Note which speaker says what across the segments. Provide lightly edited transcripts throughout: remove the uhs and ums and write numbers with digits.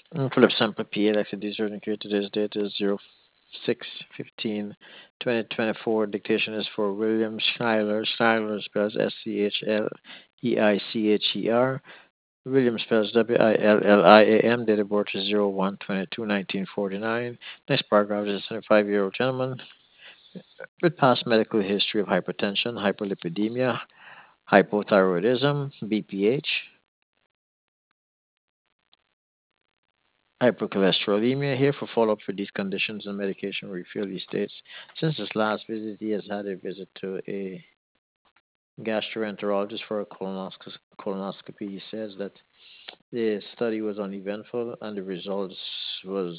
Speaker 1: Philip Sampler PA, like the certain here today's date is 06/15/2024. Dictation is for William Schuyler. Schuyler spells Schleicher. William spells William. Date of birth is 01/22/1949. Next paragraph is a 75-year-old gentleman with past medical history of hypertension, hyperlipidemia, hypothyroidism, BPH, hypercholesterolemia. Here for follow-up for these conditions and medication refill, he states, since his last visit, he has had a visit to a gastroenterologist for a colonoscopy. He says that the study was uneventful and the results was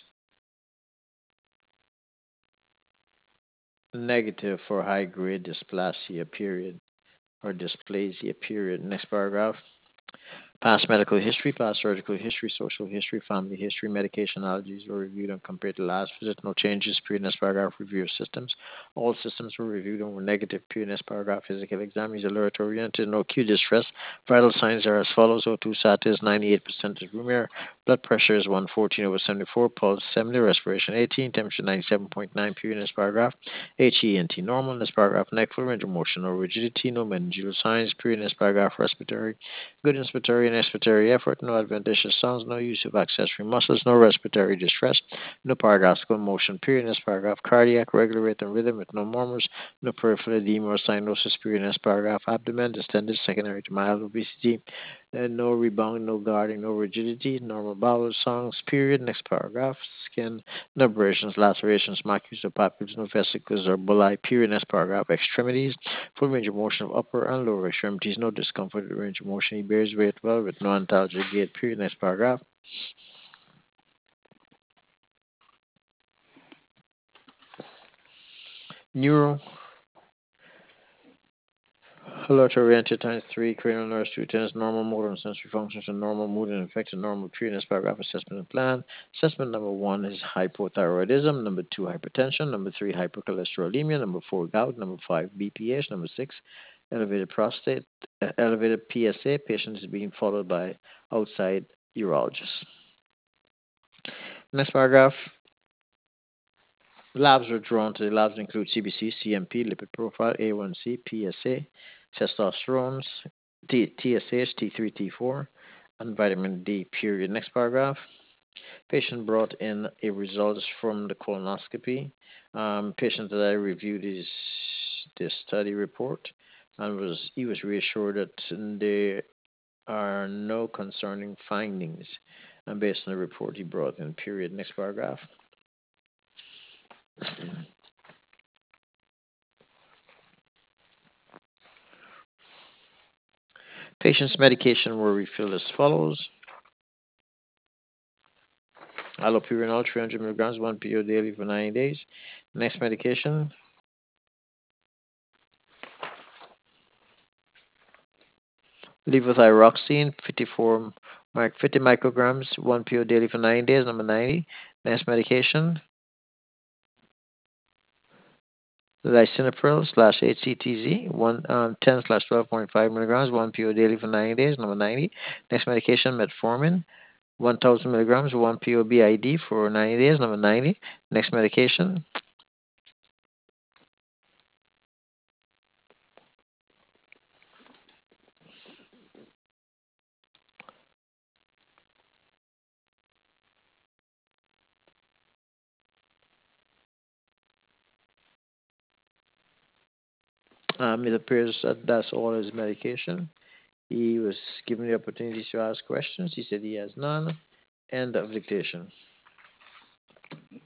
Speaker 1: negative for high-grade dysplasia period or dysplasia period. Next paragraph. Past medical history, past surgical history, social history, family history, medication allergies were reviewed and compared to last visit. No changes. Previous paragraph. Review of systems. All systems were reviewed and were negative. Previous paragraph. Physical exam. He's alert oriented. No acute distress. Vital signs are as follows: O2 sat is 98% is room air. Blood pressure is 114/74. Pulse 70. Respiration 18. Temperature 97.9. Previous paragraph. HENT normal. This paragraph. Neck fluid, range of motion, no rigidity, no meningeal signs. Previous paragraph. Respiratory. Good inspiratory and expiratory effort, no adventitious sounds, no use of accessory muscles, no respiratory distress, no paradoxical motion. Period. Next paragraph. Cardiac, regular rate and rhythm with no murmurs, no peripheral edema or cyanosis. Period. Next paragraph. Abdomen distended, secondary to mild obesity, no rebound, no guarding, no rigidity, normal bowel songs. Period. Next paragraph. Skin, no abrasions, lacerations, macules or papules, no vesicles or bulli. Period. Next paragraph. Extremities. Full range of motion of upper and lower extremities, no discomfort with range of motion. He bears weight well with no antalgic gait. Period. Next paragraph. Neural alert oriented times 3, cranial nerves 2 tennis, normal motor and sensory functions and normal mood and affected normal period. Next paragraph. Assessment and plan. Assessment number 1 is hypothyroidism, number 2 hypertension, number 3 hypercholesterolemia, number 4 gout, number 5 BPH, number 6 elevated prostate, elevated PSA. Patient is being followed by outside urologist. Next paragraph. Labs were drawn to the labs include CBC, CMP, lipid profile, A1C, PSA, testosterone, TSH, T3, T4, and vitamin D. Period. Next paragraph. Patient brought in a results from the colonoscopy. Patient that I reviewed his this study report, and he was reassured that there are no concerning findings, and based on the report he brought in. Period. Next paragraph. Patient's medication were refilled as follows: allopurinol 300 milligrams, 1 PO daily for 90 days. Next medication, levothyroxine 50 micrograms, 1 PO daily for 90 days. Number 90. Next medication, lisinopril slash HCTZ 10 slash 12.5 milligrams, 1 PO daily for 90 days. Number 90. Next medication, metformin 1000 milligrams, 1 PO BID for 90 days. Number 90. Next medication, it appears that that's all his medication. He was given the opportunity to ask questions. He said he has none. End of dictation.